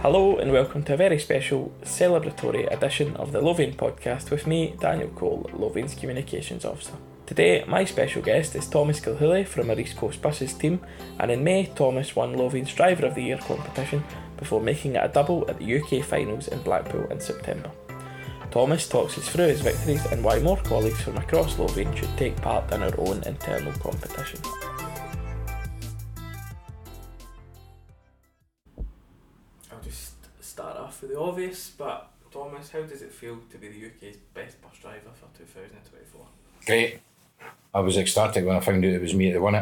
Hello and welcome to a very special celebratory edition of the Lothian podcast with me, Daniel Cole, Lothian's Communications Officer. Today, my special guest is Thomas Gilhooly from our East Coast Buses team, and in May, Thomas won Lothian's Driver of the Year competition before making it a double at the UK Finals in Blackpool in September. Thomas talks us through his victories and why more colleagues from across Lothian should take part in our own internal competition. I'll just start off with the obvious, but Thomas, how does it feel to be the UK's best bus driver for 2024? Great. I was ecstatic when I found out it was me that won it.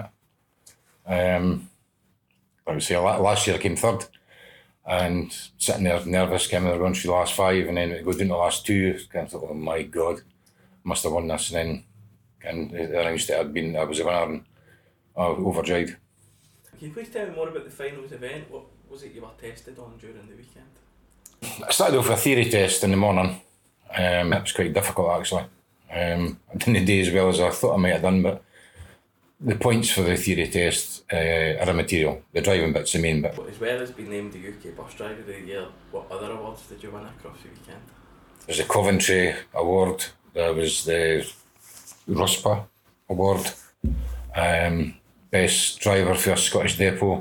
I would say last year I came third, and sitting there nervous, came run through the last five, and then it goes down to the last two. I thought, oh my God, I must have won this. And then they announced that I was a winner, and I was overjoyed. Can you please tell me more about the finals event? What was it you were tested on during the weekend? I started off with a theory test in the morning. It was quite difficult actually. I didn't do as well as I thought I might have done, but the points for the theory test are immaterial. The driving bit's the main bit. As well as being named the UK Bus Driver of the Year, what other awards did you win across the weekend? There's the Coventry Award, there was the RUSPA Award, Best Driver for Scottish Depot,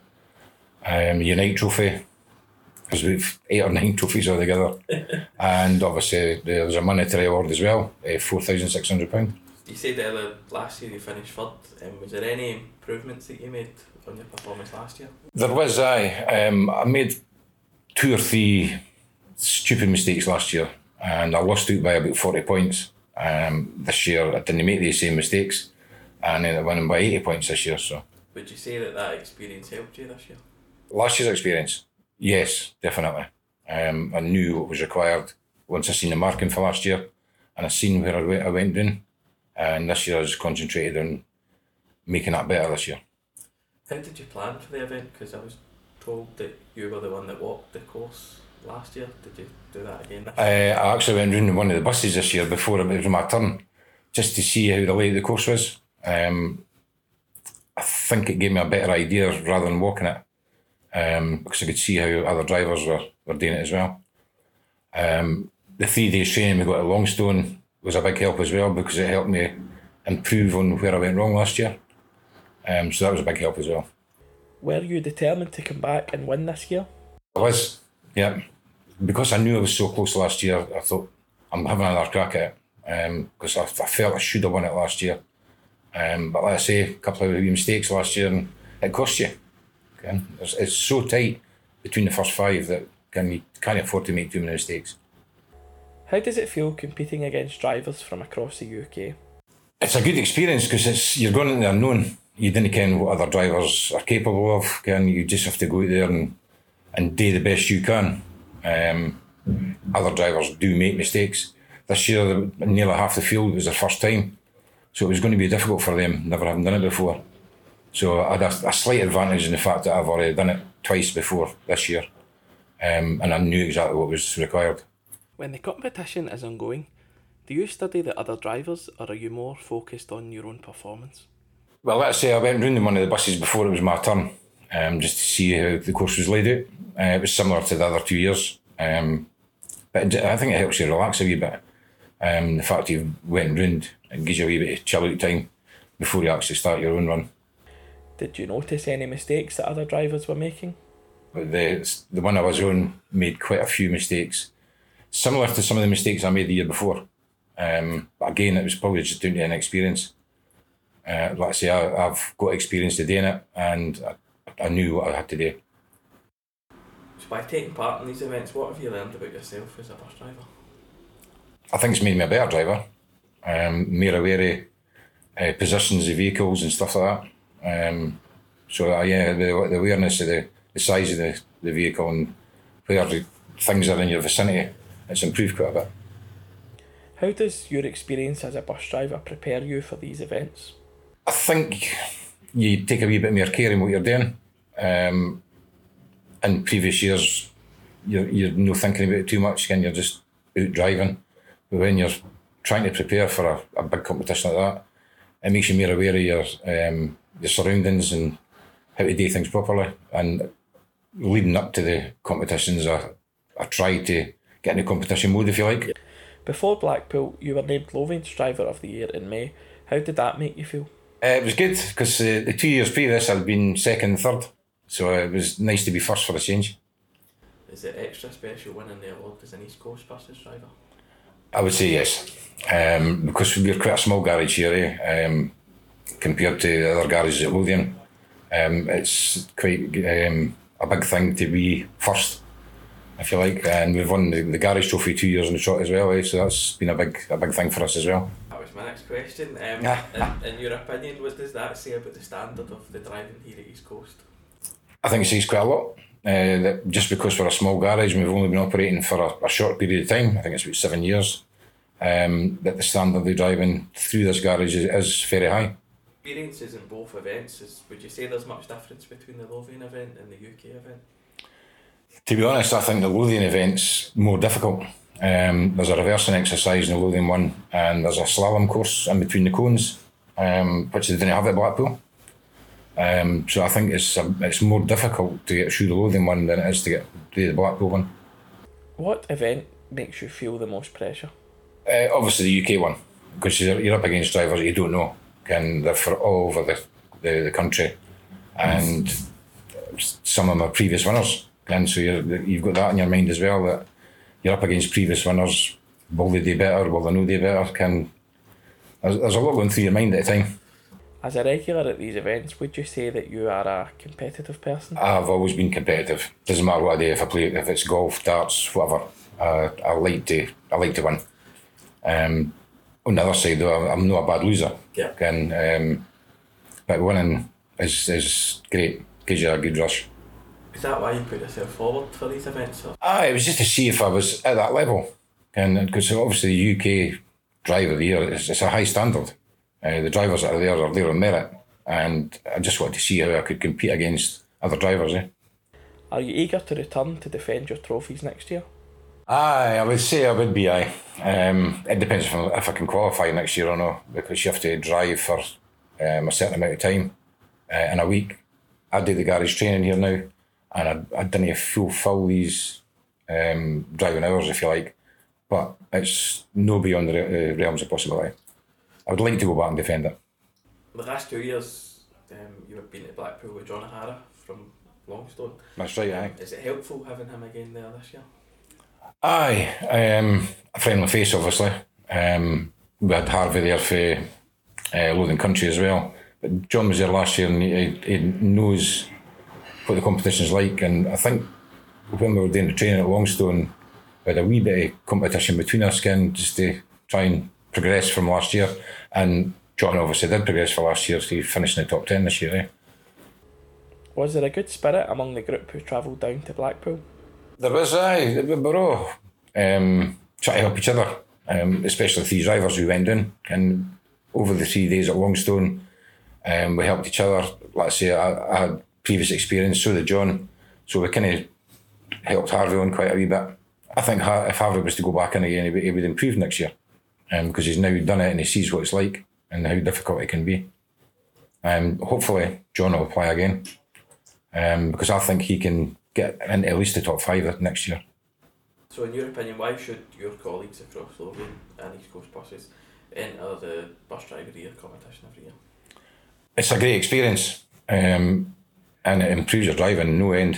Unite Trophy. There's about 8 or 9 trophies altogether. And obviously there's a monetary award as well, £4,600. You said earlier last year you finished third. Was there any improvements that you made on your performance last year? There was, I made 2 or 3 stupid mistakes last year, and I lost out by about 40 points. This year I didn't make the same mistakes, and ended up winning by 80 points this year. So, would you say that experience helped you this year? Last year's experience? Yes, definitely. I knew what was required once I seen the marking for last year, and I seen where I went down. And this year I was concentrated on making that better this year. How did you plan for the event? Because I was told that you were the one that walked the course last year. Did you do that again this year? I actually went round in one of the buses this year before it was my turn, just to see how the lay of the course was. I think it gave me a better idea rather than walking it. Because I could see how other drivers were doing it as well. The 3 days training we got at Longstone was a big help as well, because it helped me improve on where I went wrong last year. So that was a big help as well. Were you determined to come back and win this year? I was, yeah. Because I knew I was so close last year, I thought I'm having another crack at it. Because I felt I should have won it last year. But like I say, a couple of mistakes last year, and it cost you. Okay? It's so tight between the first 5 that you can't afford to make too many mistakes. How does it feel competing against drivers from across the UK? It's a good experience because you're going into the unknown. You didn't know what other drivers are capable of. You just have to go out there and do the best you can. Other drivers do make mistakes. This year, nearly half the field was their first time, so it was going to be difficult for them, never having done it before. So I had a slight advantage in the fact that I've already done it twice before this year, and I knew exactly what was required. When the competition is ongoing, do you study the other drivers, or are you more focused on your own performance? Well, let's say I went round in one of the buses before it was my turn, just to see how the course was laid out. It was similar to the other 2 years, but I think it helps you relax a wee bit. The fact you went round, it gives you a wee bit of chill out time before you actually start your own run. Did you notice any mistakes that other drivers were making? But the one I was on made quite a few mistakes, similar to some of the mistakes I made the year before. But again, it was probably just down to inexperience. Like I say, I've got experience to doing it, and I knew what I had to do. So by taking part in these events, what have you learned about yourself as a bus driver? I think it's made me a better driver, more aware of positions of vehicles and stuff like that. The awareness of the size of the vehicle and where the things are in your vicinity, it's improved quite a bit. How does your experience as a bus driver prepare you for these events? I think you take a wee bit more care in what you're doing. In previous years, you're not thinking about it too much, and you're just out driving. But when you're trying to prepare for a big competition like that, it makes you more aware of your surroundings and how to do things properly. And leading up to the competitions, I tried to get in the competition mode, if you like. Before Blackpool, you were named Lothian's Driver of the Year in May. How did that make you feel? It was good, because the 2 years previous I'd been second and third, so it was nice to be first for a change. Is it extra special winning the award as an East Coast buses driver? I would say yes, because we're quite a small garage here, compared to the other garages at Lothian. It's quite a big thing to be first, if you like, and we've won the garage trophy 2 years in the trot as well, so that's been a big thing for us as well. That was my next question. In your opinion, what does that say about the standard of the driving here at East Coast? I think it says quite a lot. That just because we're a small garage and we've only been operating for a short period of time, I think it's about 7 years, that the standard of driving through this garage is very high. Experiences in both events, would you say there's much difference between the Lothian event and the UK event? To be honest, I think the Lothian event's more difficult. There's a reversing exercise in the Lothian one, and there's a slalom course in between the cones, which they didn't have at Blackpool. So I think it's more difficult to get through the Lothian one than it is to get through the Blackpool one. What event makes you feel the most pressure? Obviously the UK one, because you're up against drivers you don't know, and they're for all over the country, and some of them are previous winners, and so you've got that in your mind as well, that you're up against previous winners. Will they do better? Will they not do better? There's a lot going through your mind at a time. As a regular at these events, would you say that you are a competitive person? I've always been competitive. Doesn't matter what I do, if it's golf, darts, whatever. I like to win. On the other side, though, I'm not a bad loser. Yeah. But winning is great. Gives you a good rush. Is that why you put yourself forward for these events? Or? It was just to see if I was at that level, and because obviously the UK Drive of the Year it's a high standard. The drivers that are there on merit, and I just wanted to see how I could compete against other drivers. Are you eager to return to defend your trophies next year? I would say I would be. It depends if I can qualify next year or not, because you have to drive for a certain amount of time in a week. I do the garage training here now, and I didn't fulfil these driving hours, if you like, but it's no beyond the realms of possibility. I would like to go back and defend it. The last 2 years, you have been at Blackpool with John O'Hara from Longstone. That's right, aye. Is it helpful having him again there this year? Aye, a friendly face, obviously. We had Harvey there for Lothian Country as well. But John was there last year, and he knows what the competition's like. And I think when we were doing the training at Longstone, we had a wee bit of competition between us, just to try and progress from last year. And John obviously did progress for last year, so he finished in the top 10 this year. Was there a good spirit among the group who travelled down to Blackpool? There was, aye. We were all trying to help each other, especially three drivers who went in. And over the 3 days at Longstone, we helped each other. Like I say, I had previous experience, so did John. So we kind of helped Harvey on quite a wee bit. I think if Harvey was to go back in again, he would improve next year, because he's now done it and he sees what it's like and how difficult it can be. Hopefully John will apply again, because I think he can get into at least the top 5 next year. So in your opinion, why should your colleagues across Lothian and East Coast buses enter the Bus Driver of the Year competition every year? It's a great experience, and it improves your driving no end.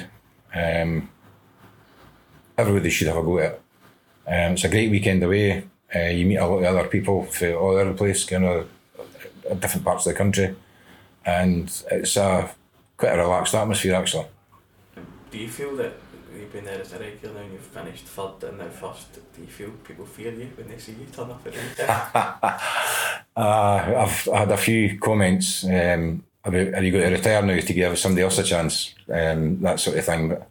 Everybody should have a go at it. It's a great weekend away. You meet a lot of other people from all over the place, different parts of the country, and it's quite a relaxed atmosphere actually. Do you feel that you've been there as a regular now and you've finished third and now first? Do you feel people fear you when they see you turn up at the I've had a few comments about, are you going to retire now to give somebody else a chance? That sort of thing. But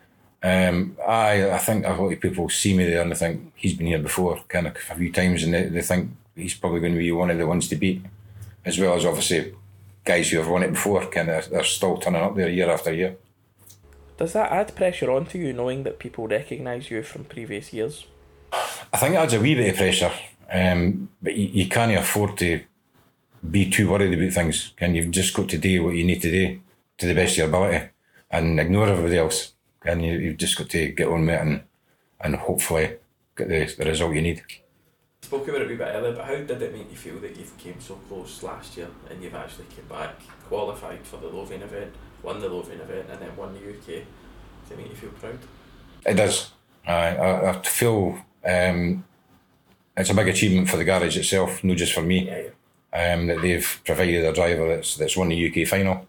I think a lot of people see me there and they think he's been here before, kind of a few times, and they think he's probably going to be one of the ones to beat, as well as obviously guys who have won it before, they're still turning up there year after year. Does that add pressure onto you, knowing that people recognise you from previous years? I think it adds a wee bit of pressure, but you can't afford to be too worried about things. You've just got to do what you need to do to the best of your ability and ignore everybody else. and you've just got to get on with it and hopefully get the result you need. Spoke about it a wee bit earlier, but how did it make you feel that you came so close last year and you've actually came back, qualified for the Lothian event, won the Lothian event, and then won the UK? Does it make you feel proud? It does. I feel it's a big achievement for the garage itself, not just for me. Yeah. That they've provided a driver that's won the UK final.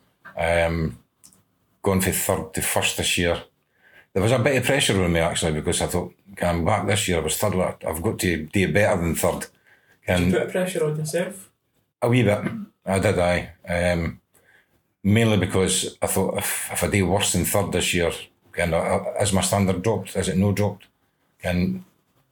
Gone from third to first this year. There was a bit of pressure on me actually, because I thought, I'm back this year, I was third, I've got to do better than third. Did you put pressure on yourself? A wee bit, I did, aye. Mainly because I thought if I do worse than third this year, is my standard dropped? Is it no dropped? And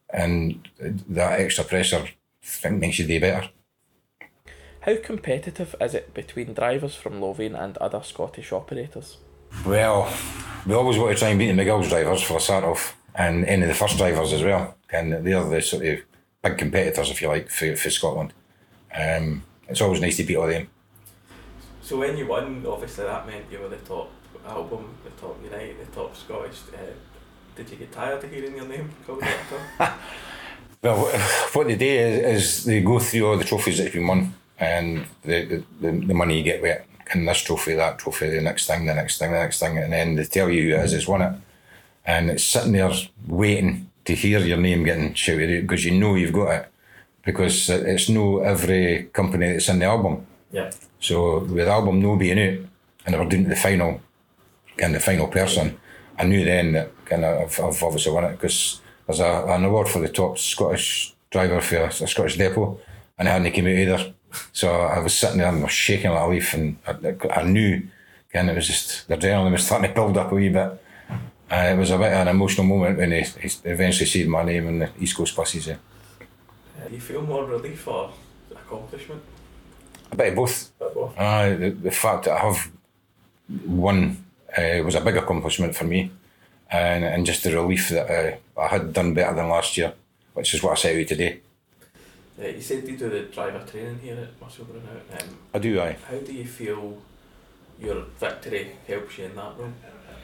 that extra pressure, I think, makes you do better. How competitive is it between drivers from Lothian and other Scottish operators? Well, we always want to try and beat the McGill's drivers for a start off, and any of the first drivers as well. And they're the sort of big competitors, if you like, for Scotland. It's always nice to beat all them. So when you won, obviously that meant you were the top album, the top Unite, the top Scottish. Did you get tired of hearing your name called out? Well, what they do is they go through all the trophies that have been won and the money you get with it. And this trophy, that trophy, the next thing, and then they tell you who it is that's won it. And it's sitting there waiting to hear your name getting shouted out because you know you've got it. Because it's no every company that's in the album. Yeah. So with the album no being out, and they were doing the final, and the final person, I knew then that I've obviously won it, because there's an award for the top Scottish driver for a Scottish depot, and it hadn't come out either. So I was sitting there and I was shaking like a leaf, and I knew, it was just, the adrenaline was starting to build up a wee bit. It was a bit of an emotional moment when he eventually said my name in the East Coast buses. Do you feel more relief or accomplishment? A bit of both. The fact that I have won was a big accomplishment for me, and just the relief that I had done better than last year, which is what I set out today. You said you do the driver training here at Musselburgh now. I do, aye. How do you feel your victory helps you in that role?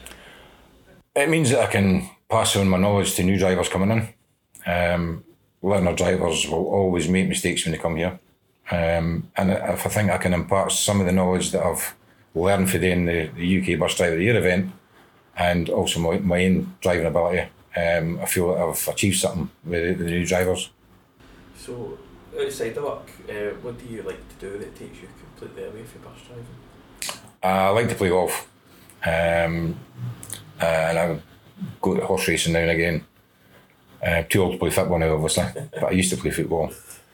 It means that I can pass on my knowledge to new drivers coming in. Learner drivers will always make mistakes when they come here. And if I think I can impart some of the knowledge that I've learned for doing the UK Bus Driver of the Year event, and also my own driving ability, I feel that I've achieved something with the new drivers. So, outside of work, what do you like to do that takes you completely away from bus driving? I like to play golf, and I go to horse racing now and again. Too old to play football now, obviously, but I used to play football.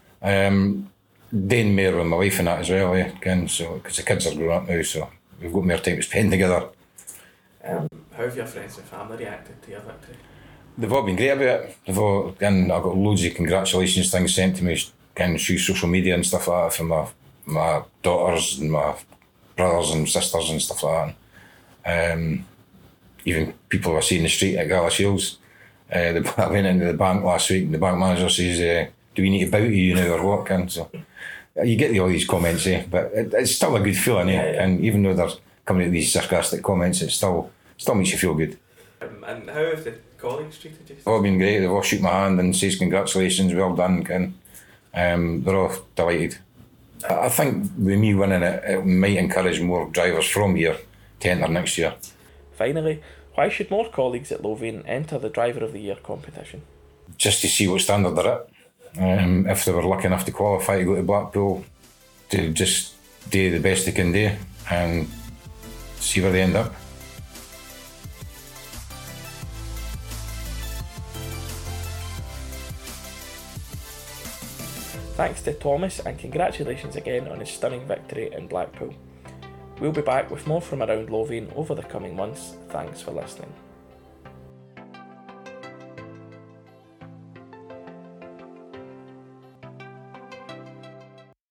Doing more with my wife and that as well, again, so because the kids are growing up now, so we've got more time to spend together. How have your friends and family reacted to your victory? They've all been great about it. I've got loads of congratulations things sent to me, through social media and stuff like that, from my daughters and my brothers and sisters and stuff like that. Even people I see in the street at Gala Shields. I went into the bank last week and the bank manager says, do we need to bow to you now or what? So you get all these comments, but it's still a good feeling, Yeah. And even though they're coming at these sarcastic comments, it still makes you feel good. And how have the colleagues treated you? They've all been great. They've all shook my hand and says congratulations, well done, Ken. They're all delighted. I think with me winning it might encourage more drivers from here to enter next year. Finally, why should more colleagues at Lothian enter the Driver of the Year competition? Just to see what standard they're at. If they were lucky enough to qualify to go to Blackpool, to just do the best they can do and see where they end up. Thanks to Thomas, and congratulations again on his stunning victory in Blackpool. We'll be back with more from around Lothian over the coming months. Thanks for listening.